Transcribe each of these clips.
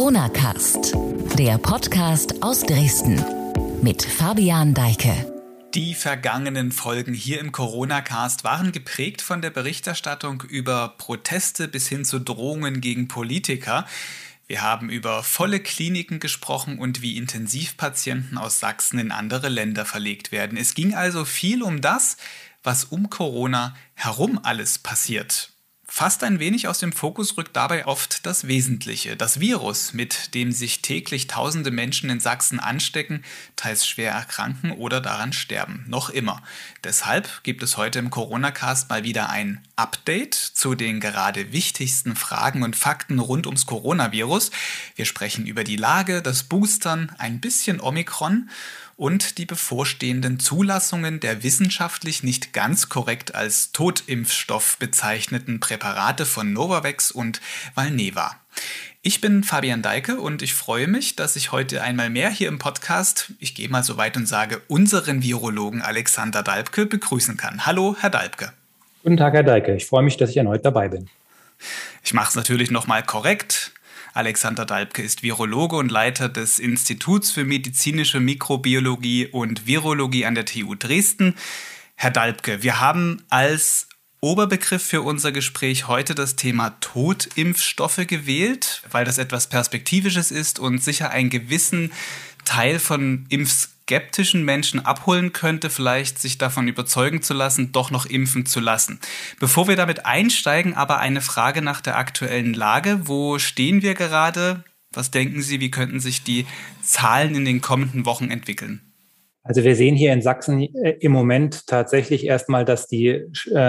Corona-Cast, der Podcast aus Dresden mit Fabian Deike. Die vergangenen Folgen hier im Corona-Cast waren geprägt von der Berichterstattung über Proteste bis hin zu Drohungen gegen Politiker. Wir haben über volle Kliniken gesprochen und wie Intensivpatienten aus Sachsen in andere Länder verlegt werden. Es ging also viel um das, was um Corona herum alles passiert. Fast ein wenig aus dem Fokus rückt dabei oft das Wesentliche, das Virus, mit dem sich täglich tausende Menschen in Sachsen anstecken, teils schwer erkranken oder daran sterben. Noch immer. Deshalb gibt es heute im Corona-Cast mal wieder ein Update zu den gerade wichtigsten Fragen und Fakten rund ums Coronavirus. Wir sprechen über die Lage, das Boostern, ein bisschen Omikron und die bevorstehenden Zulassungen der wissenschaftlich nicht ganz korrekt als Totimpfstoff bezeichneten Präparate von Novavax und Valneva. Ich bin Fabian Deike und ich freue mich, dass ich heute einmal mehr hier im Podcast, ich gehe mal so weit und sage, unseren Virologen Alexander Dalbke begrüßen kann. Hallo, Herr Dalbke. Guten Tag, Herr Deike. Ich freue mich, dass ich erneut dabei bin. Ich mache es natürlich nochmal korrekt. Alexander Dalbke ist Virologe und Leiter des Instituts für medizinische Mikrobiologie und Virologie an der TU Dresden. Herr Dalbke, wir haben als Oberbegriff für unser Gespräch heute das Thema Totimpfstoffe gewählt, weil das etwas Perspektivisches ist und sicher einen gewissen Teil von impfskeptischen Menschen abholen könnte, vielleicht sich davon überzeugen zu lassen, doch noch impfen zu lassen. Bevor wir damit einsteigen, aber eine Frage nach der aktuellen Lage. Wo stehen wir gerade? Was denken Sie, wie könnten sich die Zahlen in den kommenden Wochen entwickeln? Also wir sehen hier in Sachsen im Moment tatsächlich erstmal, dass die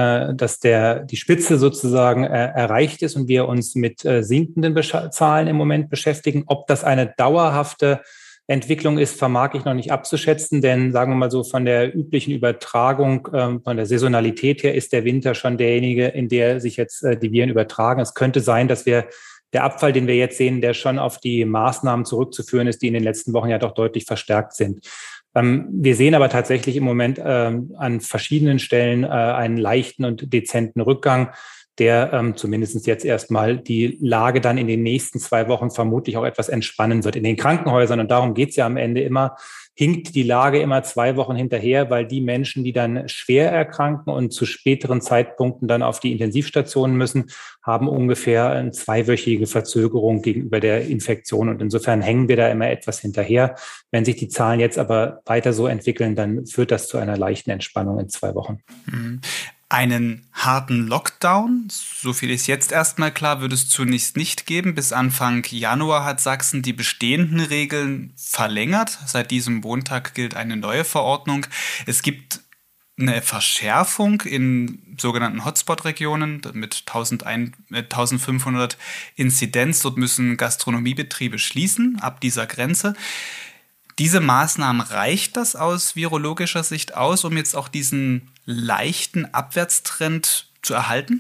Spitze sozusagen erreicht ist und wir uns mit sinkenden Zahlen im Moment beschäftigen. Ob das eine dauerhafte Entwicklung ist, vermag ich noch nicht abzuschätzen, denn sagen wir mal so, von der üblichen Übertragung, von der Saisonalität her ist der Winter schon derjenige, in der sich jetzt die Viren übertragen. Es könnte sein, dass der Abfall, den wir jetzt sehen, der schon auf die Maßnahmen zurückzuführen ist, die in den letzten Wochen ja doch deutlich verstärkt sind. Wir sehen aber tatsächlich im Moment an verschiedenen Stellen einen leichten und dezenten Rückgang, der zumindest jetzt erstmal die Lage dann in den nächsten 2 Wochen vermutlich auch etwas entspannen wird. In den Krankenhäusern, und darum geht es ja am Ende immer, hinkt die Lage immer 2 Wochen hinterher, weil die Menschen, die dann schwer erkranken und zu späteren Zeitpunkten dann auf die Intensivstationen müssen, haben ungefähr eine 2-wöchige Verzögerung gegenüber der Infektion. Und insofern hängen wir da immer etwas hinterher. Wenn sich die Zahlen jetzt aber weiter so entwickeln, dann führt das zu einer leichten Entspannung in 2 Wochen. Einen harten Lockdown, so viel ist jetzt erstmal klar, wird es zunächst nicht geben. Bis Anfang Januar hat Sachsen die bestehenden Regeln verlängert. Seit diesem Montag gilt eine neue Verordnung. Es gibt eine Verschärfung in sogenannten Hotspot-Regionen mit 1500 Inzidenz. Dort müssen Gastronomiebetriebe schließen ab dieser Grenze. Diese Maßnahmen, reicht das aus virologischer Sicht aus, um jetzt auch diesen leichten Abwärtstrend zu erhalten?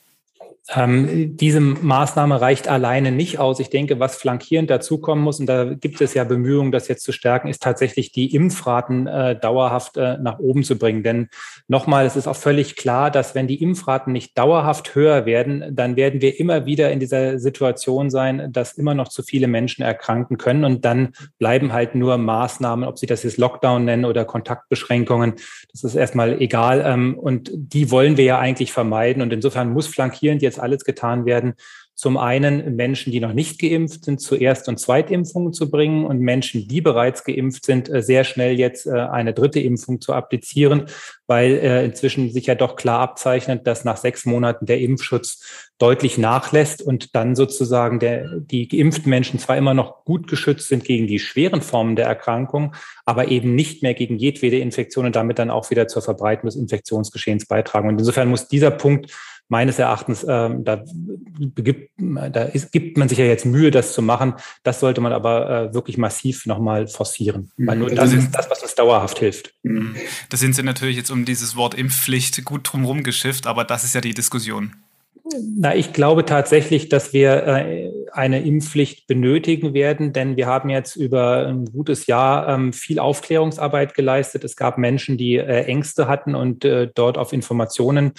Diese Maßnahme reicht alleine nicht aus. Ich denke, was flankierend dazukommen muss, und da gibt es ja Bemühungen, das jetzt zu stärken, ist tatsächlich die Impfraten dauerhaft nach oben zu bringen. Denn nochmal, es ist auch völlig klar, dass wenn die Impfraten nicht dauerhaft höher werden, dann werden wir immer wieder in dieser Situation sein, dass immer noch zu viele Menschen erkranken können. Und dann bleiben halt nur Maßnahmen, ob Sie das jetzt Lockdown nennen oder Kontaktbeschränkungen. Das ist erstmal egal. Und die wollen wir ja eigentlich vermeiden. Und insofern muss flankierend jetzt alles getan werden, zum einen Menschen, die noch nicht geimpft sind, zu Erst- und Zweitimpfungen zu bringen und Menschen, die bereits geimpft sind, sehr schnell jetzt eine 3. Impfung zu applizieren, weil inzwischen sich ja doch klar abzeichnet, dass nach 6 Monaten der Impfschutz deutlich nachlässt und dann sozusagen die geimpften Menschen zwar immer noch gut geschützt sind gegen die schweren Formen der Erkrankung, aber eben nicht mehr gegen jedwede Infektion und damit dann auch wieder zur Verbreitung des Infektionsgeschehens beitragen. Und insofern muss dieser Punkt meines Erachtens, gibt man sich ja jetzt Mühe, das zu machen. Das sollte man aber wirklich massiv nochmal forcieren. Weil nur das ist das, was uns dauerhaft hilft. Da sind Sie natürlich jetzt um dieses Wort Impfpflicht gut drumherum geschifft, aber das ist ja die Diskussion. Ich glaube tatsächlich, dass wir eine Impfpflicht benötigen werden, denn wir haben jetzt über ein gutes Jahr viel Aufklärungsarbeit geleistet. Es gab Menschen, die Ängste hatten und dort auf Informationen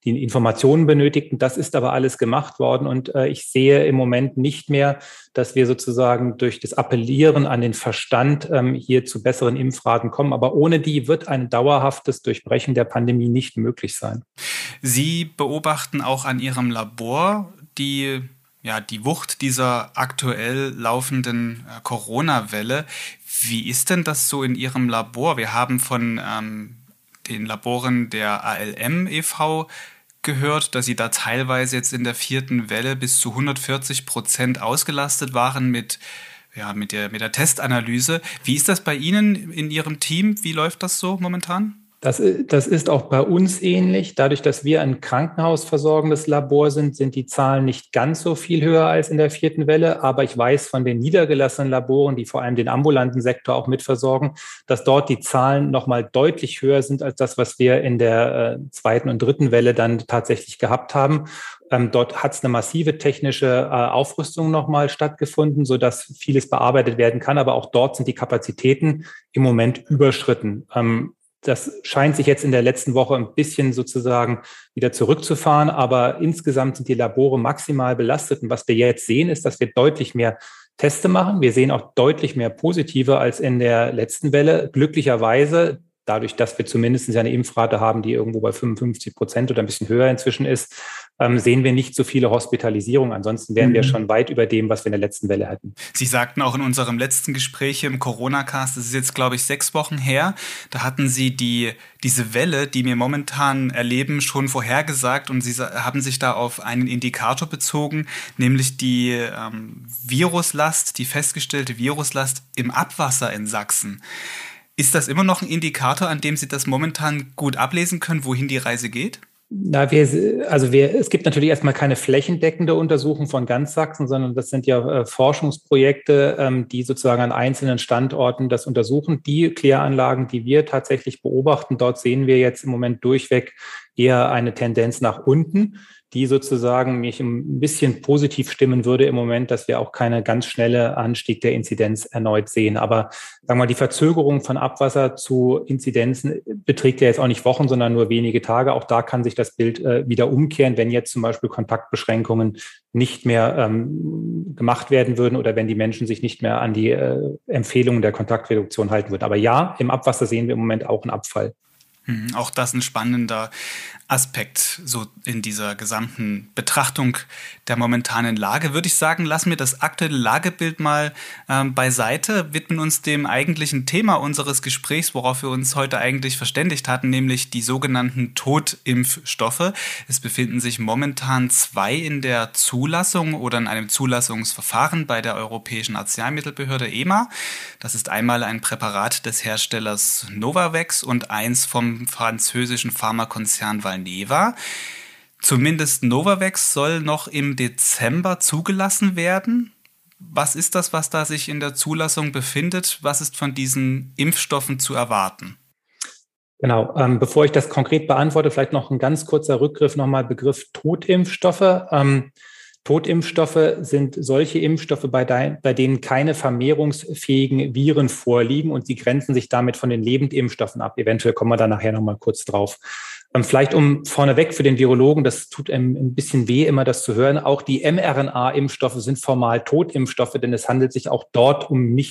die Informationen benötigten. Das ist aber alles gemacht worden und ich sehe im Moment nicht mehr, dass wir sozusagen durch das Appellieren an den Verstand hier zu besseren Impfraten kommen. Aber ohne die wird ein dauerhaftes Durchbrechen der Pandemie nicht möglich sein. Sie beobachten auch an Ihrem Labor die Wucht dieser aktuell laufenden Corona-Welle. Wie ist denn das so in Ihrem Labor? Wir haben von den Laboren der ALM e.V. gehört, dass Sie da teilweise jetzt in der 4. Welle bis zu 140% ausgelastet waren mit der Testanalyse. Wie ist das bei Ihnen in Ihrem Team? Wie läuft das so momentan? Das ist auch bei uns ähnlich. Dadurch, dass wir ein krankenhausversorgendes Labor sind die Zahlen nicht ganz so viel höher als in der 4. Welle. Aber ich weiß von den niedergelassenen Laboren, die vor allem den ambulanten Sektor auch mitversorgen, dass dort die Zahlen nochmal deutlich höher sind als das, was wir in der 2. und 3. Welle dann tatsächlich gehabt haben. Dort hat es eine massive technische Aufrüstung nochmal stattgefunden, sodass vieles bearbeitet werden kann. Aber auch dort sind die Kapazitäten im Moment überschritten. Das scheint sich jetzt in der letzten Woche ein bisschen sozusagen wieder zurückzufahren, aber insgesamt sind die Labore maximal belastet. Und was wir jetzt sehen, ist, dass wir deutlich mehr Teste machen. Wir sehen auch deutlich mehr positive als in der letzten Welle. Glücklicherweise, dadurch, dass wir zumindest eine Impfrate haben, die irgendwo bei 55% oder ein bisschen höher inzwischen ist, sehen wir nicht so viele Hospitalisierungen. Ansonsten wären wir schon weit über dem, was wir in der letzten Welle hatten. Sie sagten auch in unserem letzten Gespräch im Corona-Cast, das ist jetzt, glaube ich, 6 Wochen her, da hatten Sie diese Welle, die wir momentan erleben, schon vorhergesagt und Sie haben sich da auf einen Indikator bezogen, nämlich die Viruslast, die festgestellte Viruslast im Abwasser in Sachsen. Ist das immer noch ein Indikator, an dem Sie das momentan gut ablesen können, wohin die Reise geht? Es gibt natürlich erstmal keine flächendeckende Untersuchung von ganz Sachsen, sondern das sind ja Forschungsprojekte, die sozusagen an einzelnen Standorten das untersuchen. Die Kläranlagen, die wir tatsächlich beobachten, dort sehen wir jetzt im Moment durchweg eher eine Tendenz nach unten, die sozusagen mich ein bisschen positiv stimmen würde im Moment, dass wir auch keine ganz schnelle Anstieg der Inzidenz erneut sehen. Aber sagen wir mal, die Verzögerung von Abwasser zu Inzidenzen beträgt ja jetzt auch nicht Wochen, sondern nur wenige Tage. Auch da kann sich das Bild wieder umkehren, wenn jetzt zum Beispiel Kontaktbeschränkungen nicht mehr gemacht werden würden oder wenn die Menschen sich nicht mehr an die Empfehlungen der Kontaktreduktion halten würden. Aber ja, im Abwasser sehen wir im Moment auch einen Abfall. Auch das ein spannender Aspekt so in dieser gesamten Betrachtung der momentanen Lage. Würde ich sagen, lassen wir das aktuelle Lagebild mal beiseite, widmen uns dem eigentlichen Thema unseres Gesprächs, worauf wir uns heute eigentlich verständigt hatten, nämlich die sogenannten Totimpfstoffe. Es befinden sich momentan 2 in der Zulassung oder in einem Zulassungsverfahren bei der Europäischen Arzneimittelbehörde EMA. Das ist einmal ein Präparat des Herstellers Novavax und eins vom französischen Pharmakonzern Valneva. Zumindest Novavax soll noch im Dezember zugelassen werden. Was ist das, was da sich in der Zulassung befindet? Was ist von diesen Impfstoffen zu erwarten? Genau, bevor ich das konkret beantworte, vielleicht noch ein ganz kurzer Rückgriff nochmal Begriff Totimpfstoffe. Totimpfstoffe sind solche Impfstoffe, bei denen keine vermehrungsfähigen Viren vorliegen und sie grenzen sich damit von den Lebendimpfstoffen ab. Eventuell kommen wir da nachher nochmal kurz drauf. Vielleicht vorneweg für den Virologen, das tut einem ein bisschen weh, immer das zu hören, auch die mRNA-Impfstoffe sind formal Totimpfstoffe, denn es handelt sich auch dort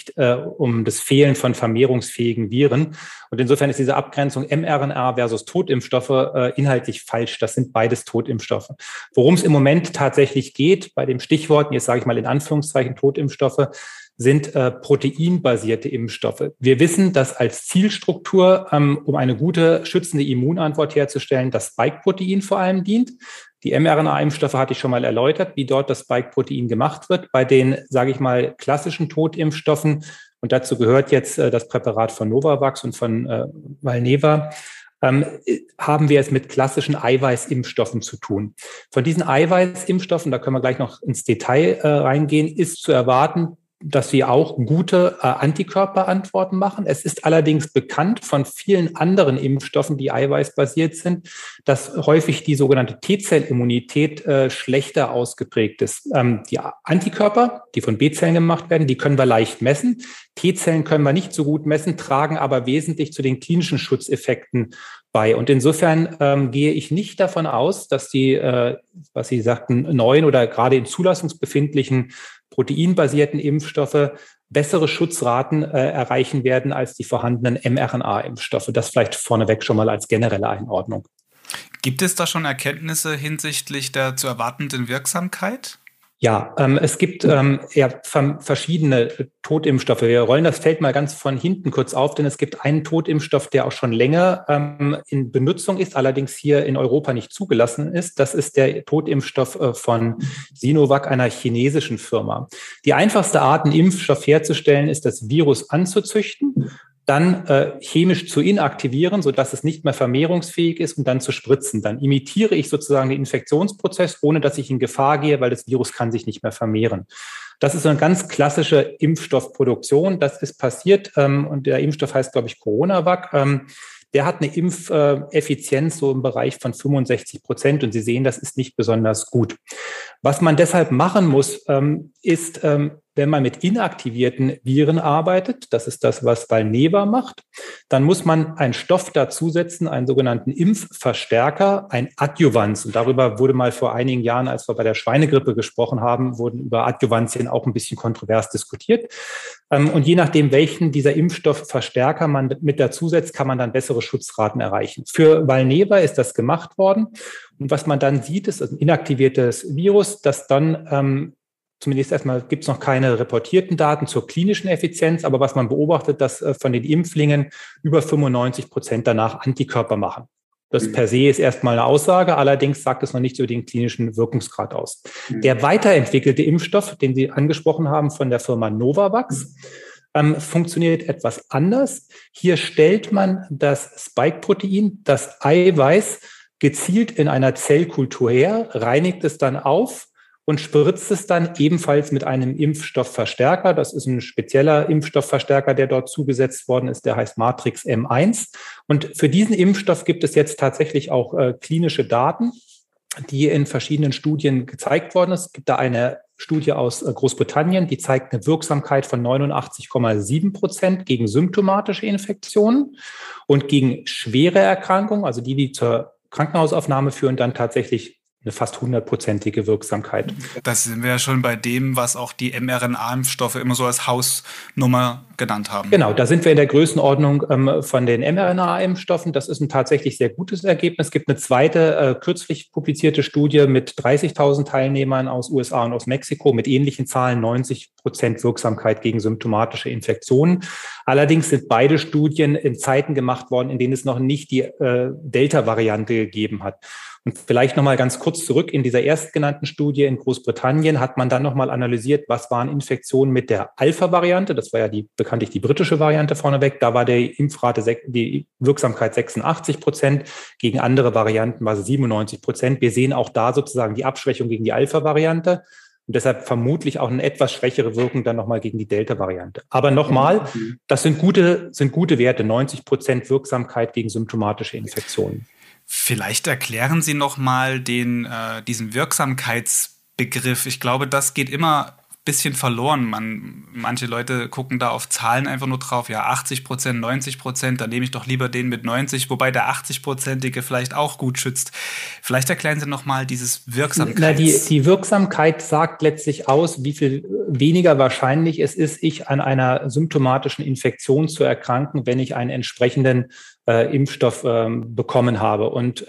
um das Fehlen von vermehrungsfähigen Viren. Und insofern ist diese Abgrenzung mRNA versus Totimpfstoffe inhaltlich falsch. Das sind beides Totimpfstoffe. Worum es im Moment tatsächlich geht, bei dem Stichwort, jetzt sage ich mal in Anführungszeichen Totimpfstoffe, sind proteinbasierte Impfstoffe. Wir wissen, dass als Zielstruktur, um eine gute schützende Immunantwort herzustellen, das Spike-Protein vor allem dient. Die mRNA-Impfstoffe hatte ich schon mal erläutert, wie dort das Spike-Protein gemacht wird. Bei den, sage ich mal, klassischen Totimpfstoffen, und dazu gehört jetzt das Präparat von Novavax und von Valneva, haben wir es mit klassischen Eiweißimpfstoffen zu tun. Von diesen Eiweißimpfstoffen, da können wir gleich noch ins Detail reingehen, ist zu erwarten, dass sie auch gute Antikörperantworten machen. Es ist allerdings bekannt von vielen anderen Impfstoffen, die eiweißbasiert sind, dass häufig die sogenannte T-Zellimmunität schlechter ausgeprägt ist. Die Antikörper, die von B-Zellen gemacht werden, die können wir leicht messen. T-Zellen können wir nicht so gut messen, tragen aber wesentlich zu den klinischen Schutzeffekten bei. Und insofern gehe ich nicht davon aus, dass die, was Sie sagten, neuen oder gerade in zulassungsbefindlichen proteinbasierten Impfstoffe bessere Schutzraten erreichen werden als die vorhandenen mRNA-Impfstoffe. Das vielleicht vorneweg schon mal als generelle Einordnung. Gibt es da schon Erkenntnisse hinsichtlich der zu erwartenden Wirksamkeit? Ja, es gibt verschiedene Totimpfstoffe. Wir rollen das Feld mal ganz von hinten kurz auf, denn es gibt einen Totimpfstoff, der auch schon länger in Benutzung ist, allerdings hier in Europa nicht zugelassen ist. Das ist der Totimpfstoff von Sinovac, einer chinesischen Firma. Die einfachste Art, einen Impfstoff herzustellen, ist, das Virus anzuzüchten, dann chemisch zu inaktivieren, sodass es nicht mehr vermehrungsfähig ist und dann zu spritzen. Dann imitiere ich sozusagen den Infektionsprozess, ohne dass ich in Gefahr gehe, weil das Virus kann sich nicht mehr vermehren. Das ist so eine ganz klassische Impfstoffproduktion. Das ist passiert und der Impfstoff heißt, glaube ich, Coronavac. Der hat eine Impfeffizienz so im Bereich von 65%. Und Sie sehen, das ist nicht besonders gut. Was man deshalb machen muss, ist, wenn man mit inaktivierten Viren arbeitet, das ist das, was Valneva macht, dann muss man einen Stoff dazusetzen, einen sogenannten Impfverstärker, ein Adjuvans. Und darüber wurde mal vor einigen Jahren, als wir bei der Schweinegrippe gesprochen haben, wurden über Adjuvantien auch ein bisschen kontrovers diskutiert. Und je nachdem, welchen dieser Impfstoffverstärker man mit dazusetzt, kann man dann bessere Schutzraten erreichen. Für Valneva ist das gemacht worden. Und was man dann sieht, ist ein inaktiviertes Virus, das dann zumindest erstmal gibt es noch keine reportierten Daten zur klinischen Effizienz, aber was man beobachtet, dass von den Impflingen über 95% danach Antikörper machen. Das per se ist erstmal eine Aussage, allerdings sagt es noch nichts über den klinischen Wirkungsgrad aus. Der weiterentwickelte Impfstoff, den Sie angesprochen haben von der Firma Novavax, funktioniert etwas anders. Hier stellt man das Spike-Protein, das Eiweiß, gezielt in einer Zellkultur her, reinigt es dann auf und spritzt es dann ebenfalls mit einem Impfstoffverstärker. Das ist ein spezieller Impfstoffverstärker, der dort zugesetzt worden ist. Der heißt Matrix M1. Und für diesen Impfstoff gibt es jetzt tatsächlich auch klinische Daten, die in verschiedenen Studien gezeigt worden ist. Es gibt da eine Studie aus Großbritannien, die zeigt eine Wirksamkeit von 89,7% gegen symptomatische Infektionen und gegen schwere Erkrankungen, also die zur Krankenhausaufnahme führen, dann tatsächlich eine fast 100%ige Wirksamkeit. Da sind wir ja schon bei dem, was auch die mRNA-Impfstoffe immer so als Hausnummer genannt haben. Genau, da sind wir in der Größenordnung von den mRNA-Impfstoffen. Das ist ein tatsächlich sehr gutes Ergebnis. Es gibt eine zweite, kürzlich publizierte Studie mit 30.000 Teilnehmern aus USA und aus Mexiko mit ähnlichen Zahlen, 90% Wirksamkeit gegen symptomatische Infektionen. Allerdings sind beide Studien in Zeiten gemacht worden, in denen es noch nicht die Delta-Variante gegeben hat. Und vielleicht nochmal ganz kurz zurück. In dieser erstgenannten Studie in Großbritannien hat man dann nochmal analysiert, was waren Infektionen mit der Alpha-Variante. Das war ja bekanntlich die britische Variante vorneweg. Da war die Wirksamkeit 86%. Gegen andere Varianten war sie 97%. Wir sehen auch da sozusagen die Abschwächung gegen die Alpha-Variante. Und deshalb vermutlich auch eine etwas schwächere Wirkung dann nochmal gegen die Delta-Variante. Aber nochmal, das sind gute Werte, 90% Wirksamkeit gegen symptomatische Infektionen. Vielleicht erklären Sie noch mal diesen Wirksamkeitsbegriff. Ich glaube, das geht immer ein bisschen verloren. Manche Leute gucken da auf Zahlen einfach nur drauf. Ja, 80%, 90%, dann nehme ich doch lieber den mit 90, wobei der 80%ige vielleicht auch gut schützt. Vielleicht erklären Sie noch mal dieses Wirksamkeits... Die Wirksamkeit sagt letztlich aus, wie viel weniger wahrscheinlich es ist, ich an einer symptomatischen Infektion zu erkranken, wenn ich einen entsprechenden Impfstoff bekommen habe. Und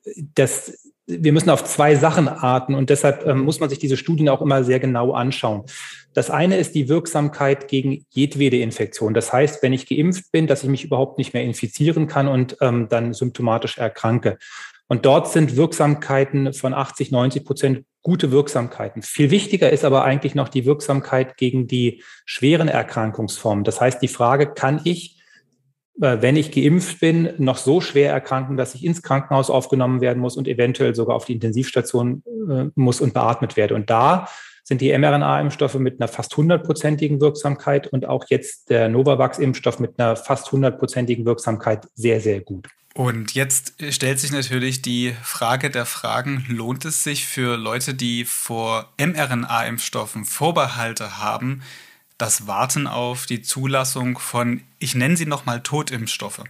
wir müssen auf zwei Sachen achten und deshalb muss man sich diese Studien auch immer sehr genau anschauen. Das eine ist die Wirksamkeit gegen jedwede Infektion. Das heißt, wenn ich geimpft bin, dass ich mich überhaupt nicht mehr infizieren kann und dann symptomatisch erkranke. Und dort sind Wirksamkeiten von 80-90% gute Wirksamkeiten. Viel wichtiger ist aber eigentlich noch die Wirksamkeit gegen die schweren Erkrankungsformen. Das heißt, die Frage, kann ich, wenn ich geimpft bin, noch so schwer erkranken, dass ich ins Krankenhaus aufgenommen werden muss und eventuell sogar auf die Intensivstation muss und beatmet werde. Und da sind die mRNA-Impfstoffe mit einer fast 100%igen Wirksamkeit und auch jetzt der Novavax-Impfstoff mit einer fast 100%igen Wirksamkeit sehr, sehr gut. Und jetzt stellt sich natürlich die Frage der Fragen, lohnt es sich für Leute, die vor mRNA-Impfstoffen Vorbehalte haben, das Warten auf die Zulassung von, ich nenne sie nochmal Totimpfstoffe?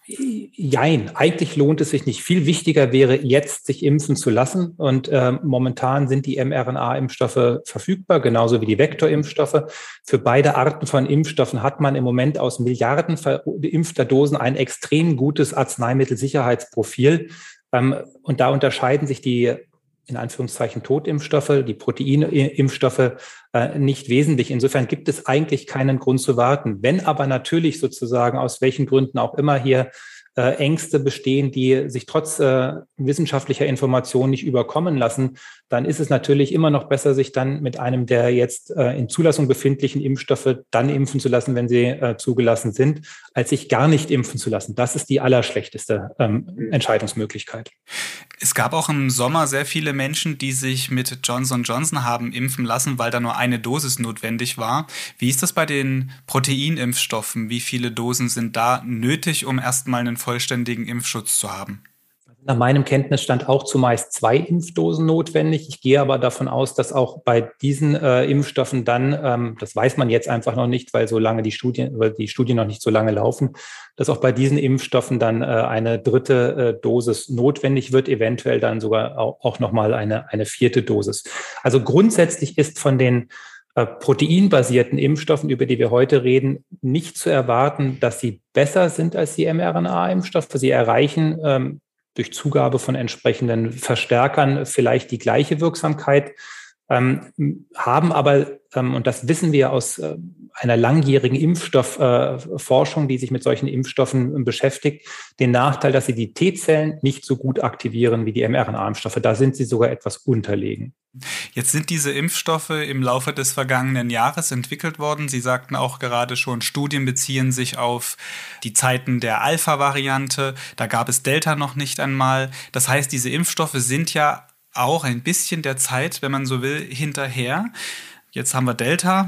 Jein, eigentlich lohnt es sich nicht. Viel wichtiger wäre jetzt, sich impfen zu lassen. Und momentan sind die mRNA-Impfstoffe verfügbar, genauso wie die Vektorimpfstoffe. Für beide Arten von Impfstoffen hat man im Moment aus Milliarden verimpfter Dosen ein extrem gutes Arzneimittelsicherheitsprofil. Und da unterscheiden sich die in Anführungszeichen Totimpfstoffe, die Proteinimpfstoffe nicht wesentlich. Insofern gibt es eigentlich keinen Grund zu warten. Wenn aber natürlich sozusagen aus welchen Gründen auch immer hier Ängste bestehen, die sich trotz wissenschaftlicher Informationen nicht überkommen lassen, dann ist es natürlich immer noch besser, sich dann mit einem der jetzt in Zulassung befindlichen Impfstoffe dann impfen zu lassen, wenn sie zugelassen sind, als sich gar nicht impfen zu lassen. Das ist die allerschlechteste Entscheidungsmöglichkeit. Es gab auch im Sommer sehr viele Menschen, die sich mit Johnson & Johnson haben impfen lassen, weil da nur eine Dosis notwendig war. Wie ist das bei den Proteinimpfstoffen? Wie viele Dosen sind da nötig, um erstmal einen vollständigen Impfschutz zu haben? Nach meinem Kenntnisstand auch zumeist 2 Impfdosen notwendig. Ich gehe aber davon aus, dass auch bei diesen Impfstoffen dann, das weiß man jetzt einfach noch nicht, weil die Studien noch nicht so lange laufen, dass auch bei diesen Impfstoffen dann eine dritte Dosis notwendig wird, eventuell dann sogar auch nochmal eine 4. Dosis. Also grundsätzlich ist von den proteinbasierten Impfstoffen, über die wir heute reden, nicht zu erwarten, dass sie besser sind als die mRNA-Impfstoffe. Sie erreichen durch Zugabe von entsprechenden Verstärkern vielleicht die gleiche Wirksamkeit, haben aber, und das wissen wir aus einer langjährigen Impfstoffforschung, die sich mit solchen Impfstoffen beschäftigt, den Nachteil, dass sie die T-Zellen nicht so gut aktivieren wie die mRNA-Impfstoffe. Da sind sie sogar etwas unterlegen. Jetzt sind diese Impfstoffe im Laufe des vergangenen Jahres entwickelt worden. Sie sagten auch gerade schon, Studien beziehen sich auf die Zeiten der Alpha-Variante. Da gab es Delta noch nicht einmal. Das heißt, diese Impfstoffe sind ja auch ein bisschen der Zeit, wenn man so will, hinterher. Jetzt haben wir Delta.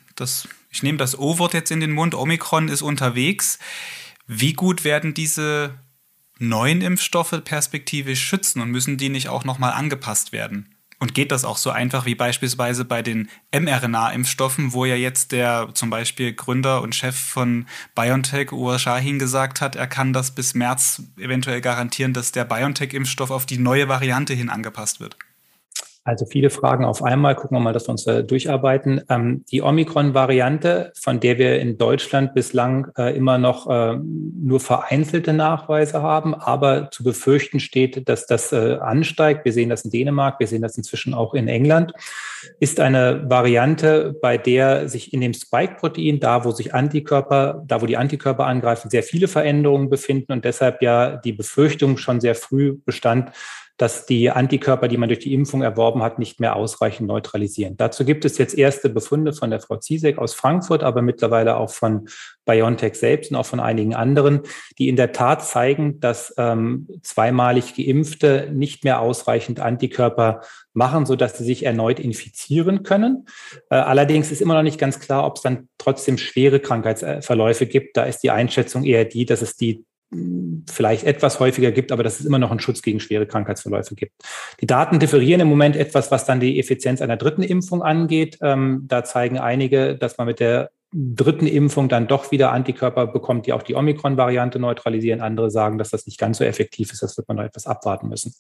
Ich nehme das O-Wort jetzt in den Mund. Omikron ist unterwegs. Wie gut werden diese neuen Impfstoffe perspektivisch schützen und müssen die nicht auch nochmal angepasst werden? Und geht das auch so einfach wie beispielsweise bei den mRNA-Impfstoffen, wo ja jetzt der zum Beispiel Gründer und Chef von BioNTech, Uğur Şahin, gesagt hat, er kann das bis März eventuell garantieren, dass der BioNTech-Impfstoff auf die neue Variante hin angepasst wird? Also viele Fragen auf einmal. Gucken wir mal, dass wir uns durcharbeiten. Die Omikron-Variante, von der wir in Deutschland bislang immer noch nur vereinzelte Nachweise haben, aber zu befürchten steht, dass das ansteigt. Wir sehen das in Dänemark, wir sehen das inzwischen auch in England, ist eine Variante, bei der sich in dem Spike-Protein, da wo die Antikörper angreifen, sehr viele Veränderungen befinden und deshalb ja die Befürchtung schon sehr früh bestand, dass die Antikörper, die man durch die Impfung erworben hat, nicht mehr ausreichend neutralisieren. Dazu gibt es jetzt erste Befunde von der Frau Ziesek aus Frankfurt, aber mittlerweile auch von BioNTech selbst und auch von einigen anderen, die in der Tat zeigen, dass zweimalig Geimpfte nicht mehr ausreichend Antikörper machen, sodass sie sich erneut infizieren können. Allerdings ist immer noch nicht ganz klar, ob es dann trotzdem schwere Krankheitsverläufe gibt. Da ist die Einschätzung eher die, dass es die vielleicht etwas häufiger gibt, aber dass es immer noch einen Schutz gegen schwere Krankheitsverläufe gibt. Die Daten differieren im Moment etwas, was dann die Effizienz einer dritten Impfung angeht. Da zeigen einige, dass man mit der dritten Impfung dann doch wieder Antikörper bekommt, die auch die Omikron-Variante neutralisieren. Andere sagen, dass das nicht ganz so effektiv ist. Das wird man noch etwas abwarten müssen.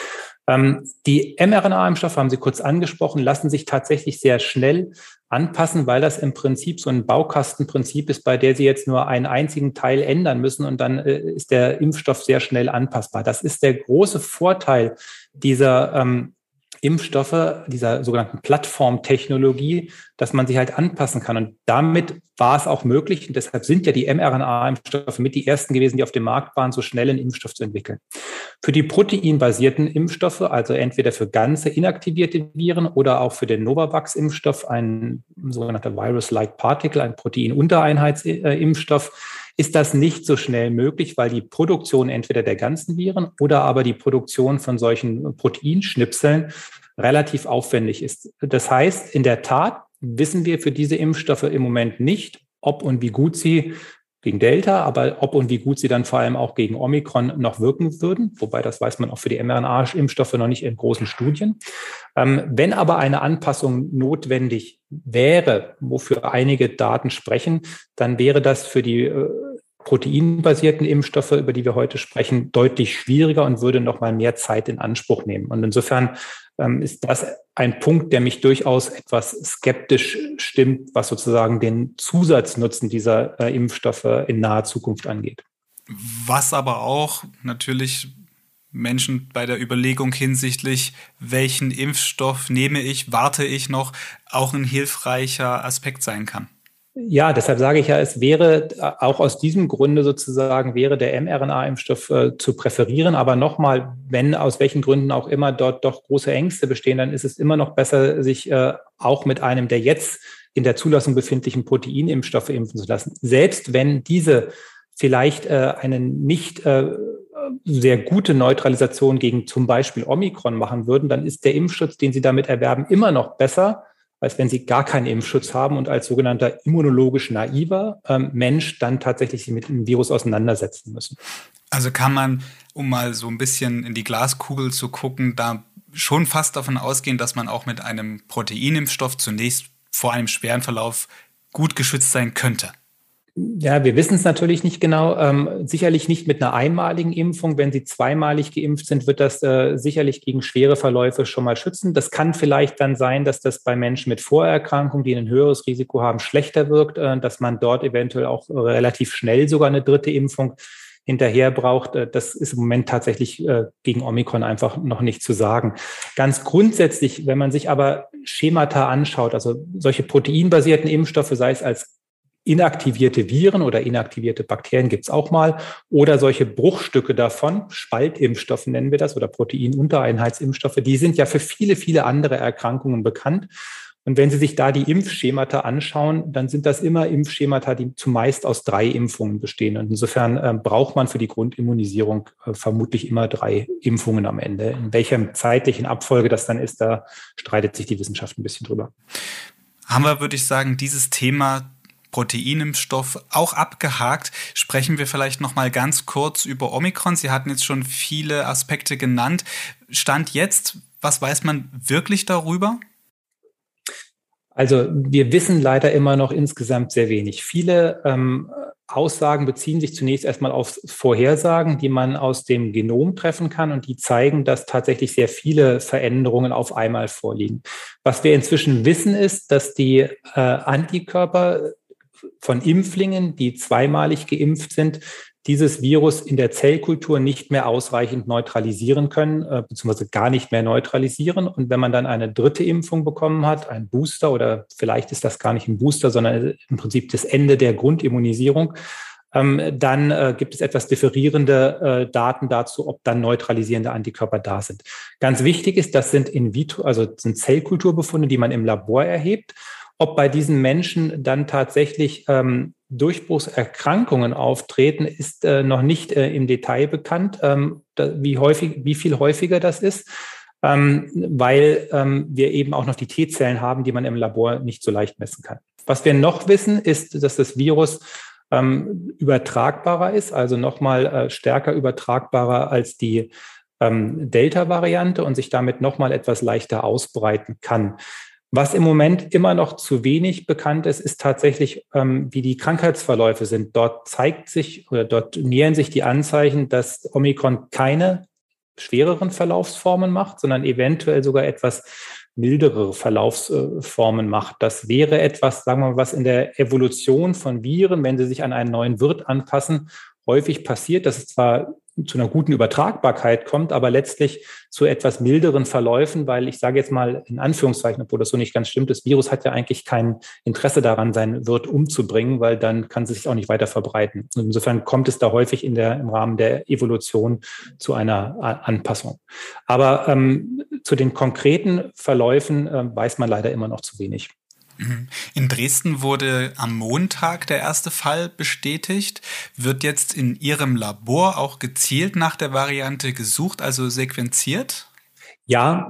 Die mRNA-Impfstoffe, haben Sie kurz angesprochen, lassen sich tatsächlich sehr schnell anpassen, weil das im Prinzip so ein Baukastenprinzip ist, bei der Sie jetzt nur einen einzigen Teil ändern müssen und dann ist der Impfstoff sehr schnell anpassbar. Das ist der große Vorteil dieser Impfstoffe, dieser sogenannten Plattformtechnologie, dass man sie halt anpassen kann. Und damit war es auch möglich, und deshalb sind ja die mRNA-Impfstoffe mit die ersten gewesen, die auf dem Markt waren, so schnell einen Impfstoff zu entwickeln. Für die proteinbasierten Impfstoffe, also entweder für ganze inaktivierte Viren oder auch für den Novavax-Impfstoff, ein sogenannter Virus-like Particle, ein Proteinuntereinheitsimpfstoff, ist das nicht so schnell möglich, weil die Produktion entweder der ganzen Viren oder aber die Produktion von solchen Proteinschnipseln relativ aufwendig ist. Das heißt, in der Tat wissen wir für diese Impfstoffe im Moment nicht, ob und wie gut sie gegen Delta, aber ob und wie gut sie dann vor allem auch gegen Omikron noch wirken würden. Wobei, das weiß man auch für die mRNA-Impfstoffe noch nicht in großen Studien. Wenn aber eine Anpassung notwendig wäre, wofür einige Daten sprechen, dann wäre das für die proteinbasierten Impfstoffe, über die wir heute sprechen, deutlich schwieriger und würde noch mal mehr Zeit in Anspruch nehmen. Und insofern ist das ein Punkt, der mich durchaus etwas skeptisch stimmt, was sozusagen den Zusatznutzen dieser Impfstoffe in naher Zukunft angeht. Was aber auch natürlich Menschen bei der Überlegung hinsichtlich, welchen Impfstoff nehme ich, warte ich noch, auch ein hilfreicher Aspekt sein kann. Ja, deshalb sage ich ja, es wäre auch aus diesem Grunde sozusagen wäre der mRNA-Impfstoff zu präferieren. Aber nochmal, wenn aus welchen Gründen auch immer dort doch große Ängste bestehen, dann ist es immer noch besser, sich auch mit einem der jetzt in der Zulassung befindlichen Proteinimpfstoffe impfen zu lassen. Selbst wenn diese vielleicht eine nicht sehr gute Neutralisation gegen zum Beispiel Omikron machen würden, dann ist der Impfschutz, den Sie damit erwerben, immer noch besser, als wenn Sie gar keinen Impfschutz haben und als sogenannter immunologisch naiver Mensch dann tatsächlich sich mit dem Virus auseinandersetzen müssen. Also kann man, um mal so ein bisschen in die Glaskugel zu gucken, da schon fast davon ausgehen, dass man auch mit einem Proteinimpfstoff zunächst vor einem schweren Verlauf gut geschützt sein könnte. Ja, wir wissen es natürlich nicht genau. Sicherlich nicht mit einer einmaligen Impfung. Wenn Sie zweimalig geimpft sind, wird das sicherlich gegen schwere Verläufe schon mal schützen. Das kann vielleicht dann sein, dass das bei Menschen mit Vorerkrankungen, die ein höheres Risiko haben, schlechter wirkt, dass man dort eventuell auch relativ schnell sogar eine dritte Impfung hinterher braucht. Das ist im Moment tatsächlich gegen Omikron einfach noch nicht zu sagen. Ganz grundsätzlich, wenn man sich aber Schemata anschaut, also solche proteinbasierten Impfstoffe, sei es als inaktivierte Viren oder inaktivierte Bakterien gibt es auch mal oder solche Bruchstücke davon, Spaltimpfstoffe nennen wir das oder Proteinuntereinheitsimpfstoffe, die sind ja für viele, viele andere Erkrankungen bekannt. Und wenn Sie sich da die Impfschemata anschauen, dann sind das immer Impfschemata, die zumeist aus 3 Impfungen bestehen. Und insofern braucht man für die Grundimmunisierung vermutlich immer 3 Impfungen am Ende. In welcher zeitlichen Abfolge das dann ist, da streitet sich die Wissenschaft ein bisschen drüber. Haben wir, würde ich sagen, dieses Thema Proteinimpfstoff auch abgehakt. Sprechen wir vielleicht noch mal ganz kurz über Omikron. Sie hatten jetzt schon viele Aspekte genannt. Stand jetzt, was weiß man wirklich darüber? Also wir wissen leider immer noch insgesamt sehr wenig. Viele Aussagen beziehen sich zunächst erstmal auf Vorhersagen, die man aus dem Genom treffen kann und die zeigen, dass tatsächlich sehr viele Veränderungen auf einmal vorliegen. Was wir inzwischen wissen, ist, dass die Antikörper von Impflingen, die zweimalig geimpft sind, dieses Virus in der Zellkultur nicht mehr ausreichend neutralisieren können, beziehungsweise gar nicht mehr neutralisieren. Und wenn man dann eine dritte Impfung bekommen hat, ein Booster, oder vielleicht ist das gar nicht ein Booster, sondern im Prinzip das Ende der Grundimmunisierung, dann gibt es etwas differierende Daten dazu, ob dann neutralisierende Antikörper da sind. Ganz wichtig ist, das sind sind Zellkulturbefunde, die man im Labor erhebt. Ob bei diesen Menschen dann tatsächlich Durchbruchserkrankungen auftreten, ist noch nicht im Detail bekannt, wie viel häufiger das ist, weil wir eben auch noch die T-Zellen haben, die man im Labor nicht so leicht messen kann. Was wir noch wissen, ist, dass das Virus übertragbarer ist, also nochmal stärker übertragbarer als die Delta-Variante und sich damit nochmal etwas leichter ausbreiten kann. Was im Moment immer noch zu wenig bekannt ist, ist tatsächlich, wie die Krankheitsverläufe sind. Dort dort nähern sich die Anzeichen, dass Omikron keine schwereren Verlaufsformen macht, sondern eventuell sogar etwas mildere Verlaufsformen macht. Das wäre etwas, sagen wir mal, was in der Evolution von Viren, wenn sie sich an einen neuen Wirt anpassen, häufig passiert, dass es zwar zu einer guten Übertragbarkeit kommt, aber letztlich zu etwas milderen Verläufen, weil ich sage jetzt mal in Anführungszeichen, obwohl das so nicht ganz stimmt, das Virus hat ja eigentlich kein Interesse daran, seinen Wirt umzubringen, weil dann kann es sich auch nicht weiter verbreiten. Und insofern kommt es da häufig im Rahmen der Evolution zu einer Anpassung. Aber zu den konkreten Verläufen weiß man leider immer noch zu wenig. In Dresden wurde am Montag der erste Fall bestätigt. Wird jetzt in Ihrem Labor auch gezielt nach der Variante gesucht, also sequenziert? Ja,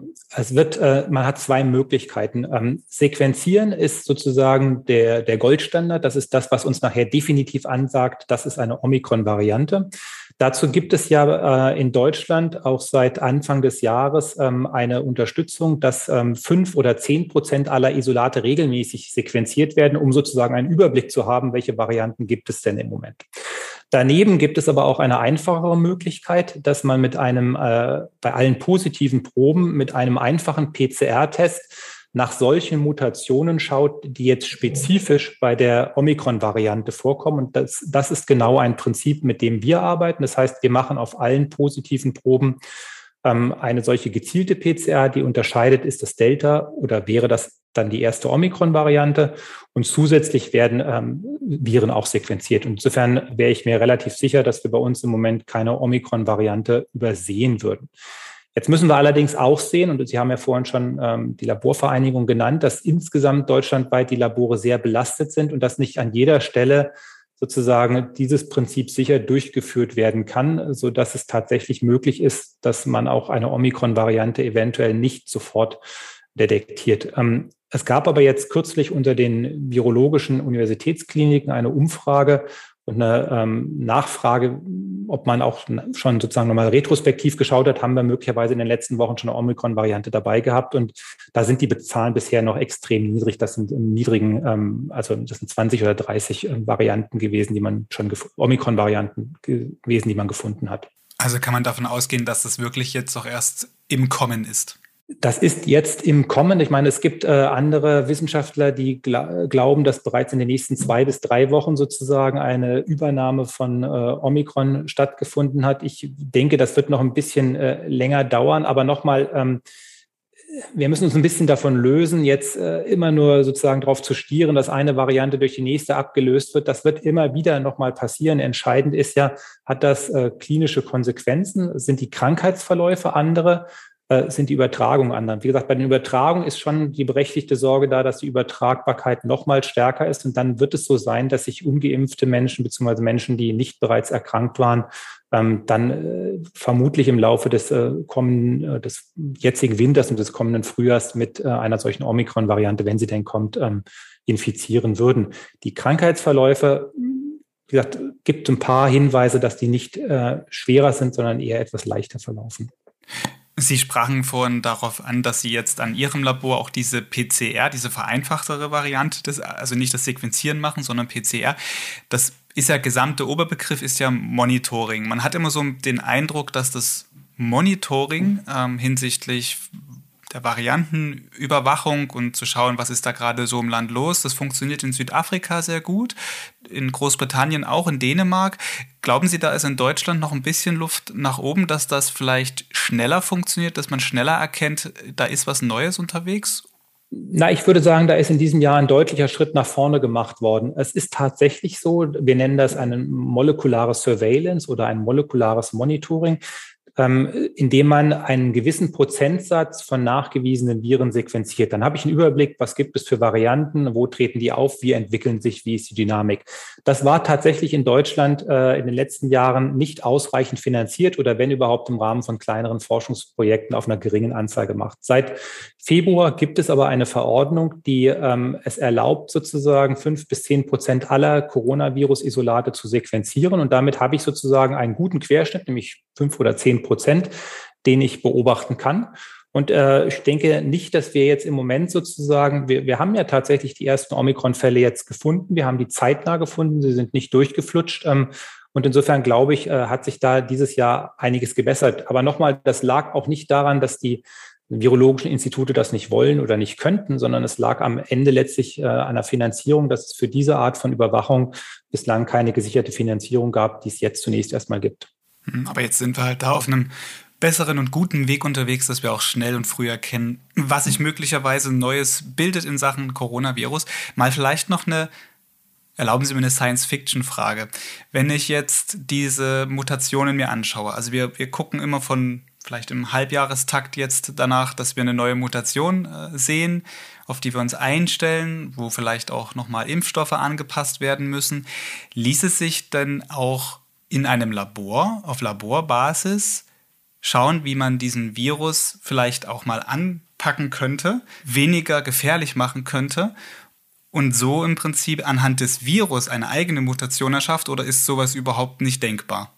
man hat zwei Möglichkeiten. Sequenzieren ist sozusagen der Goldstandard. Das ist das, was uns nachher definitiv ansagt, das ist eine Omikron-Variante. Dazu gibt es ja in Deutschland auch seit Anfang des Jahres eine Unterstützung, dass 5 oder 10% aller Isolate regelmäßig sequenziert werden, um sozusagen einen Überblick zu haben, welche Varianten gibt es denn im Moment. Daneben gibt es aber auch eine einfachere Möglichkeit, dass man mit bei allen positiven Proben mit einem einfachen PCR-Test nach solchen Mutationen schaut, die jetzt spezifisch bei der Omikron-Variante vorkommen. Und das ist genau ein Prinzip, mit dem wir arbeiten. Das heißt, wir machen auf allen positiven Proben eine solche gezielte PCR, die unterscheidet, ist das Delta oder wäre das dann die erste Omikron-Variante. Und zusätzlich werden Viren auch sequenziert. Und insofern wäre ich mir relativ sicher, dass wir bei uns im Moment keine Omikron-Variante übersehen würden. Jetzt müssen wir allerdings auch sehen, und Sie haben ja vorhin schon die Laborvereinigung genannt, dass insgesamt deutschlandweit die Labore sehr belastet sind und dass nicht an jeder Stelle sozusagen dieses Prinzip sicher durchgeführt werden kann, sodass es tatsächlich möglich ist, dass man auch eine Omikron-Variante eventuell nicht sofort detektiert. Es gab aber jetzt kürzlich unter den virologischen Universitätskliniken eine Umfrage und eine Nachfrage, ob man auch schon sozusagen nochmal retrospektiv geschaut hat, haben wir möglicherweise in den letzten Wochen schon eine Omikron-Variante dabei gehabt. Und da sind die Zahlen bisher noch extrem niedrig. Das sind im niedrigen, also das sind 20 oder 30 Varianten gewesen, die man schon, Omikron-Varianten gewesen, die man gefunden hat. Also kann man davon ausgehen, dass das wirklich jetzt doch erst im Kommen ist? Das ist jetzt im Kommen. Ich meine, es gibt andere Wissenschaftler, die glauben, dass bereits in den nächsten 2 bis 3 Wochen sozusagen eine Übernahme von Omikron stattgefunden hat. Ich denke, das wird noch ein bisschen länger dauern. Aber nochmal, wir müssen uns ein bisschen davon lösen, jetzt immer nur sozusagen darauf zu stieren, dass eine Variante durch die nächste abgelöst wird. Das wird immer wieder nochmal passieren. Entscheidend ist ja, hat das klinische Konsequenzen? Sind die Krankheitsverläufe andere? Sind die Übertragungen anderen. Wie gesagt, bei den Übertragungen ist schon die berechtigte Sorge da, dass die Übertragbarkeit noch mal stärker ist. Und dann wird es so sein, dass sich ungeimpfte Menschen bzw. Menschen, die nicht bereits erkrankt waren, dann vermutlich im Laufe des jetzigen Winters und des kommenden Frühjahrs mit einer solchen Omikron-Variante, wenn sie denn kommt, infizieren würden. Die Krankheitsverläufe, wie gesagt, gibt ein paar Hinweise, dass die nicht schwerer sind, sondern eher etwas leichter verlaufen. Sie sprachen vorhin darauf an, dass Sie jetzt an Ihrem Labor auch diese PCR, diese vereinfachtere Variante, also nicht das Sequenzieren machen, sondern PCR. Das ist ja, gesamte Oberbegriff ist ja Monitoring. Man hat immer so den Eindruck, dass das Monitoring hinsichtlich der Variantenüberwachung und zu schauen, was ist da gerade so im Land los. Das funktioniert in Südafrika sehr gut, in Großbritannien auch, in Dänemark. Glauben Sie, da ist in Deutschland noch ein bisschen Luft nach oben, dass das vielleicht schneller funktioniert, dass man schneller erkennt, da ist was Neues unterwegs? Na, ich würde sagen, da ist in diesem Jahr ein deutlicher Schritt nach vorne gemacht worden. Es ist tatsächlich so, wir nennen das eine molekulare Surveillance oder ein molekulares Monitoring, indem man einen gewissen Prozentsatz von nachgewiesenen Viren sequenziert. Dann habe ich einen Überblick, was gibt es für Varianten, wo treten die auf, wie entwickeln sich, wie ist die Dynamik. Das war tatsächlich in Deutschland in den letzten Jahren nicht ausreichend finanziert oder wenn überhaupt im Rahmen von kleineren Forschungsprojekten auf einer geringen Anzahl gemacht. Seit Februar gibt es aber eine Verordnung, die es erlaubt, sozusagen 5 bis 10% aller Coronavirus-Isolate zu sequenzieren. Und damit habe ich sozusagen einen guten Querschnitt, nämlich 5 oder 10%, den ich beobachten kann. Und ich denke nicht, dass wir jetzt im Moment sozusagen, wir haben ja tatsächlich die ersten Omikron-Fälle jetzt gefunden. Wir haben die zeitnah gefunden, sie sind nicht durchgeflutscht. Und insofern glaube ich, hat sich da dieses Jahr einiges gebessert. Aber nochmal, das lag auch nicht daran, dass die virologischen Institute das nicht wollen oder nicht könnten, sondern es lag am Ende letztlich an der Finanzierung, dass es für diese Art von Überwachung bislang keine gesicherte Finanzierung gab, die es jetzt zunächst erstmal gibt. Aber jetzt sind wir halt da auf einem besseren und guten Weg unterwegs, dass wir auch schnell und früh erkennen, was sich möglicherweise Neues bildet in Sachen Coronavirus. Mal vielleicht noch erlauben Sie mir eine Science-Fiction-Frage. Wenn ich jetzt diese Mutationen mir anschaue, also wir gucken immer von vielleicht im Halbjahrestakt jetzt danach, dass wir eine neue Mutation sehen, auf die wir uns einstellen, wo vielleicht auch nochmal Impfstoffe angepasst werden müssen. Ließ es sich denn auch in einem Labor, auf Laborbasis, schauen, wie man diesen Virus vielleicht auch mal anpacken könnte, weniger gefährlich machen könnte und so im Prinzip anhand des Virus eine eigene Mutation erschafft, oder ist sowas überhaupt nicht denkbar?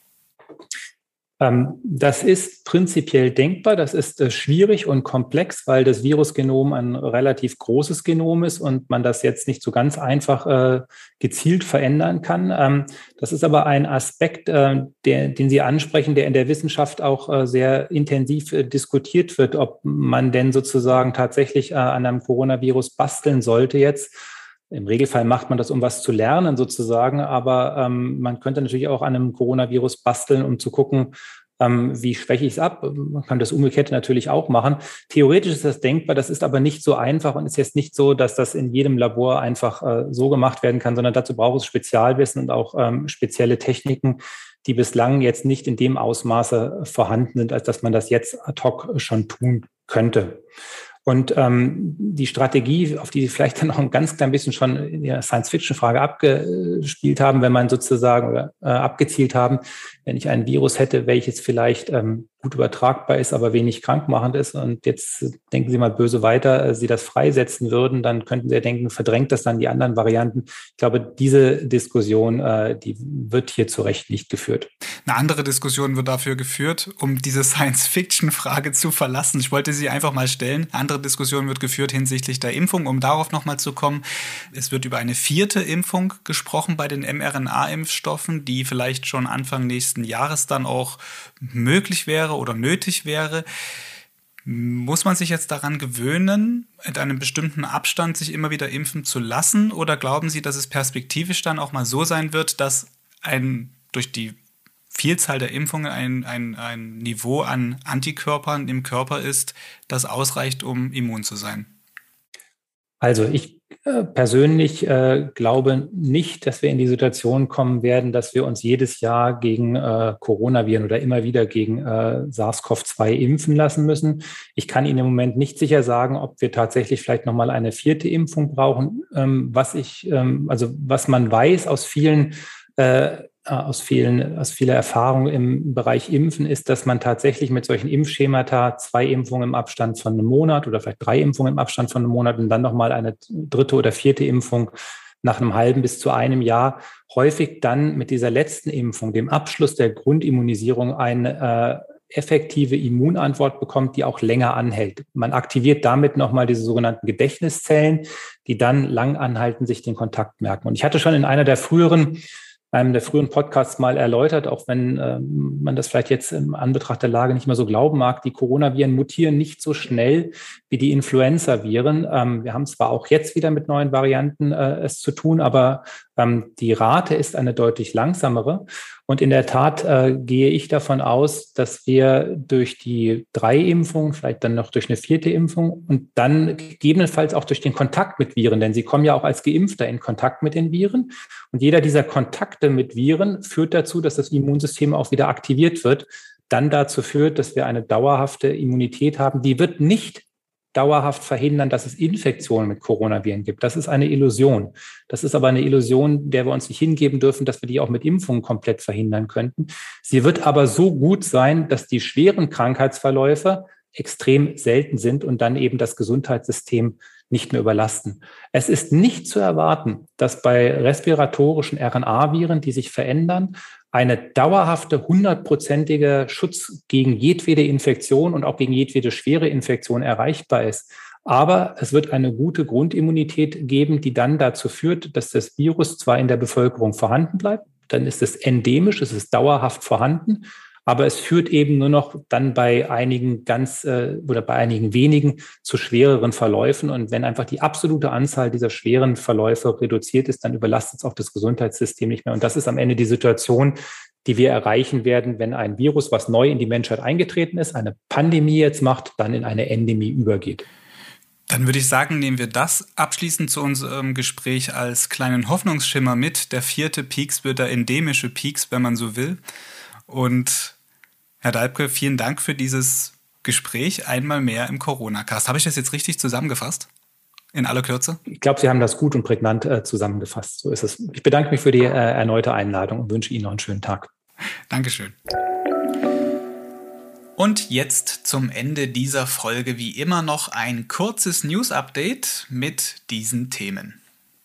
Das ist prinzipiell denkbar. Das ist schwierig und komplex, weil das Virusgenom ein relativ großes Genom ist und man das jetzt nicht so ganz einfach gezielt verändern kann. Das ist aber ein Aspekt, den Sie ansprechen, der in der Wissenschaft auch sehr intensiv diskutiert wird, ob man denn sozusagen tatsächlich an einem Coronavirus basteln sollte jetzt. Im Regelfall macht man das, um was zu lernen sozusagen, aber man könnte natürlich auch an einem Coronavirus basteln, um zu gucken, wie schwäche ich es ab. Man kann das Umgekehrte natürlich auch machen. Theoretisch ist das denkbar, das ist aber nicht so einfach und ist jetzt nicht so, dass das in jedem Labor einfach so gemacht werden kann, sondern dazu braucht es Spezialwissen und auch spezielle Techniken, die bislang jetzt nicht in dem Ausmaße vorhanden sind, als dass man das jetzt ad hoc schon tun könnte. Und die Strategie, auf die Sie vielleicht dann noch ein ganz klein bisschen schon in der Science-Fiction-Frage abgespielt haben, wenn man sozusagen oder abgezielt haben, wenn ich ein Virus hätte, welches vielleicht gut übertragbar ist, aber wenig krankmachend ist. Und jetzt denken Sie mal böse weiter, Sie das freisetzen würden, dann könnten Sie ja denken, verdrängt das dann die anderen Varianten. Ich glaube, diese Diskussion, die wird hier zu Recht nicht geführt. Eine andere Diskussion wird dafür geführt, um diese Science-Fiction-Frage zu verlassen. Ich wollte sie einfach mal stellen. Eine andere Diskussion wird geführt hinsichtlich der Impfung, um darauf nochmal zu kommen. Es wird über eine 4. Impfung gesprochen bei den mRNA-Impfstoffen, die vielleicht schon Anfang nächsten Jahres dann auch möglich wäre oder nötig wäre. Muss man sich jetzt daran gewöhnen, mit einem bestimmten Abstand sich immer wieder impfen zu lassen? Oder glauben Sie, dass es perspektivisch dann auch mal so sein wird, dass durch die Vielzahl der Impfungen ein Niveau an Antikörpern im Körper ist, das ausreicht, um immun zu sein? Also ich persönlich glaube nicht, dass wir in die Situation kommen werden, dass wir uns jedes Jahr gegen Coronaviren oder immer wieder gegen SARS-CoV-2 impfen lassen müssen. Ich kann Ihnen im Moment nicht sicher sagen, ob wir tatsächlich vielleicht nochmal eine 4. Impfung brauchen. Was man weiß aus vieler Erfahrung im Bereich Impfen ist, dass man tatsächlich mit solchen Impfschemata 2 Impfungen im Abstand von einem Monat oder vielleicht 3 Impfungen im Abstand von einem Monat und dann nochmal eine 3. oder 4. Impfung nach einem halben bis zu einem Jahr häufig dann mit dieser letzten Impfung, dem Abschluss der Grundimmunisierung, eine effektive Immunantwort bekommt, die auch länger anhält. Man aktiviert damit nochmal diese sogenannten Gedächtniszellen, die dann lang anhalten, sich den Kontakt merken. Und ich hatte schon in einem der früheren Podcasts mal erläutert, auch wenn man das vielleicht jetzt im Anbetracht der Lage nicht mehr so glauben mag, die Coronaviren mutieren nicht so schnell wie die Influenza-Viren. Wir haben zwar auch jetzt wieder mit neuen Varianten es zu tun, aber die Rate ist eine deutlich langsamere. Und in der Tat gehe ich davon aus, dass wir durch die 3 Impfungen, vielleicht dann noch durch eine 4. Impfung und dann gegebenenfalls auch durch den Kontakt mit Viren, denn Sie kommen ja auch als Geimpfter in Kontakt mit den Viren. Und jeder dieser Kontakte mit Viren führt dazu, dass das Immunsystem auch wieder aktiviert wird, dann dazu führt, dass wir eine dauerhafte Immunität haben. Die wird nicht dauerhaft verhindern, dass es Infektionen mit Coronaviren gibt. Das ist eine Illusion. Das ist aber eine Illusion, der wir uns nicht hingeben dürfen, dass wir die auch mit Impfungen komplett verhindern könnten. Sie wird aber so gut sein, dass die schweren Krankheitsverläufe extrem selten sind und dann eben das Gesundheitssystem nicht mehr überlasten. Es ist nicht zu erwarten, dass bei respiratorischen RNA-Viren, die sich verändern, eine dauerhafte 100%ige Schutz gegen jedwede Infektion und auch gegen jedwede schwere Infektion erreichbar ist. Aber es wird eine gute Grundimmunität geben, die dann dazu führt, dass das Virus zwar in der Bevölkerung vorhanden bleibt, dann ist es endemisch, es ist dauerhaft vorhanden, aber es führt eben nur noch dann bei einigen bei einigen wenigen zu schwereren Verläufen. Und wenn einfach die absolute Anzahl dieser schweren Verläufe reduziert ist, dann überlastet es auch das Gesundheitssystem nicht mehr. Und das ist am Ende die Situation, die wir erreichen werden, wenn ein Virus, was neu in die Menschheit eingetreten ist, eine Pandemie jetzt macht, dann in eine Endemie übergeht. Dann würde ich sagen, nehmen wir das abschließend zu unserem Gespräch als kleinen Hoffnungsschimmer mit. Der 4. Pieks wird der endemische Pieks, wenn man so will. Und Herr Dalbke, vielen Dank für dieses Gespräch einmal mehr im Corona-Cast. Habe ich das jetzt richtig zusammengefasst? In aller Kürze? Ich glaube, Sie haben das gut und prägnant zusammengefasst. So ist es. Ich bedanke mich für die erneute Einladung und wünsche Ihnen noch einen schönen Tag. Dankeschön. Und jetzt zum Ende dieser Folge wie immer noch ein kurzes News-Update mit diesen Themen.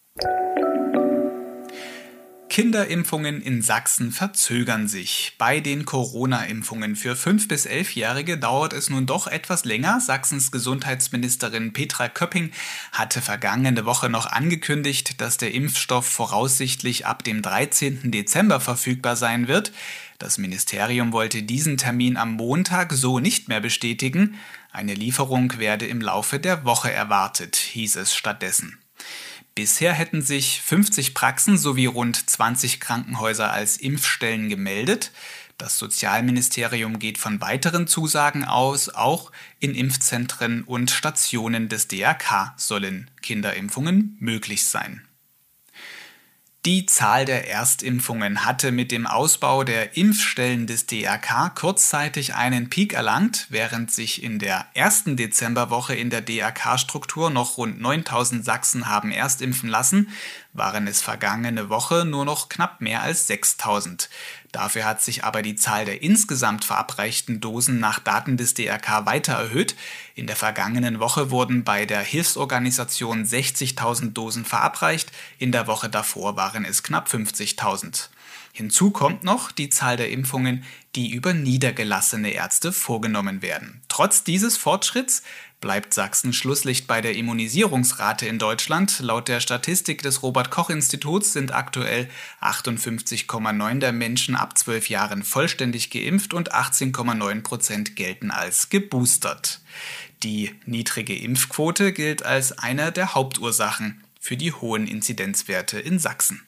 Kinderimpfungen in Sachsen verzögern sich. Bei den Corona-Impfungen für 5- bis 11-Jährige dauert es nun doch etwas länger. Sachsens Gesundheitsministerin Petra Köpping hatte vergangene Woche noch angekündigt, dass der Impfstoff voraussichtlich ab dem 13. Dezember verfügbar sein wird. Das Ministerium wollte diesen Termin am Montag so nicht mehr bestätigen. Eine Lieferung werde im Laufe der Woche erwartet, hieß es stattdessen. Bisher hätten sich 50 Praxen sowie rund 20 Krankenhäuser als Impfstellen gemeldet. Das Sozialministerium geht von weiteren Zusagen aus. Auch in Impfzentren und Stationen des DRK sollen Kinderimpfungen möglich sein. Die Zahl der Erstimpfungen hatte mit dem Ausbau der Impfstellen des DRK kurzzeitig einen Peak erlangt, während sich in der ersten Dezemberwoche in der DRK-Struktur noch rund 9.000 Sachsen haben erstimpfen lassen, waren es vergangene Woche nur noch knapp mehr als 6.000. Dafür hat sich aber die Zahl der insgesamt verabreichten Dosen nach Daten des DRK weiter erhöht. In der vergangenen Woche wurden bei der Hilfsorganisation 60.000 Dosen verabreicht, in der Woche davor waren es knapp 50.000. Hinzu kommt noch die Zahl der Impfungen, die über niedergelassene Ärzte vorgenommen werden. Trotz dieses Fortschritts bleibt Sachsen Schlusslicht bei der Immunisierungsrate in Deutschland. Laut der Statistik des Robert-Koch-Instituts sind aktuell 58,9% der Menschen ab 12 Jahren vollständig geimpft und 18,9% gelten als geboostert. Die niedrige Impfquote gilt als eine der Hauptursachen für die hohen Inzidenzwerte in Sachsen.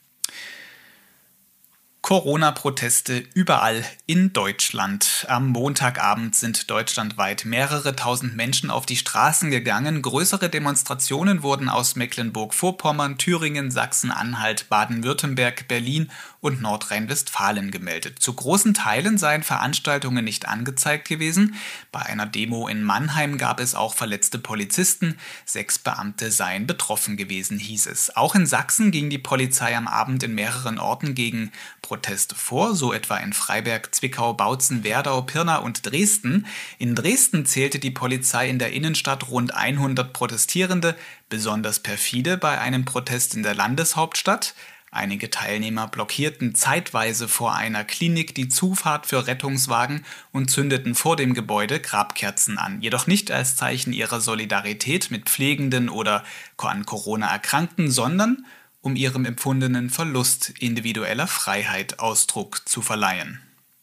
Corona-Proteste überall in Deutschland. Am Montagabend sind deutschlandweit mehrere tausend Menschen auf die Straßen gegangen. Größere Demonstrationen wurden aus Mecklenburg-Vorpommern, Thüringen, Sachsen-Anhalt, Baden-Württemberg, Berlin und Nordrhein-Westfalen gemeldet. Zu großen Teilen seien Veranstaltungen nicht angezeigt gewesen. Bei einer Demo in Mannheim gab es auch verletzte Polizisten. 6 Beamte seien betroffen gewesen, hieß es. Auch in Sachsen ging die Polizei am Abend in mehreren Orten gegen Proteste vor, so etwa in Freiberg, Zwickau, Bautzen, Werdau, Pirna und Dresden. In Dresden zählte die Polizei in der Innenstadt rund 100 Protestierende, besonders perfide bei einem Protest in der Landeshauptstadt. Einige Teilnehmer blockierten zeitweise vor einer Klinik die Zufahrt für Rettungswagen und zündeten vor dem Gebäude Grabkerzen an, jedoch nicht als Zeichen ihrer Solidarität mit Pflegenden oder an Corona Erkrankten, sondern um ihrem empfundenen Verlust individueller Freiheit Ausdruck zu verleihen.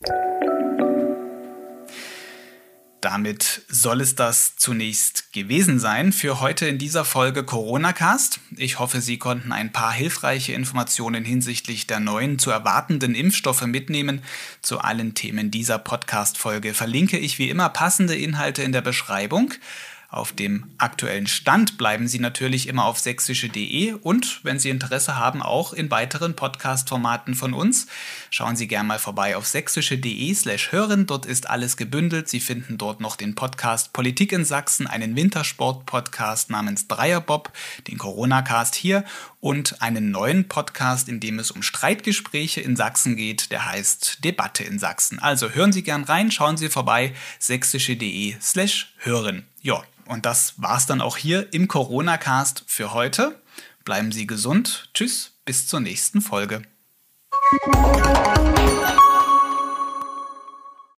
Damit soll es das zunächst gewesen sein für heute in dieser Folge Corona-Cast. Ich hoffe, Sie konnten ein paar hilfreiche Informationen hinsichtlich der neuen zu erwartenden Impfstoffe mitnehmen. Zu allen Themen dieser Podcast-Folge verlinke ich wie immer passende Inhalte in der Beschreibung. Auf dem aktuellen Stand bleiben Sie natürlich immer auf sächsische.de und wenn Sie Interesse haben, auch in weiteren Podcast-Formaten von uns. Schauen Sie gerne mal vorbei auf sächsische.de/hören, dort ist alles gebündelt. Sie finden dort noch den Podcast Politik in Sachsen, einen Wintersport-Podcast namens Dreierbob, den Corona-Cast hier und einen neuen Podcast, in dem es um Streitgespräche in Sachsen geht, der heißt Debatte in Sachsen. Also hören Sie gern rein, schauen Sie vorbei, sächsische.de/hören. Ja. Und das war's dann auch hier im Corona-Cast für heute. Bleiben Sie gesund. Tschüss, bis zur nächsten Folge.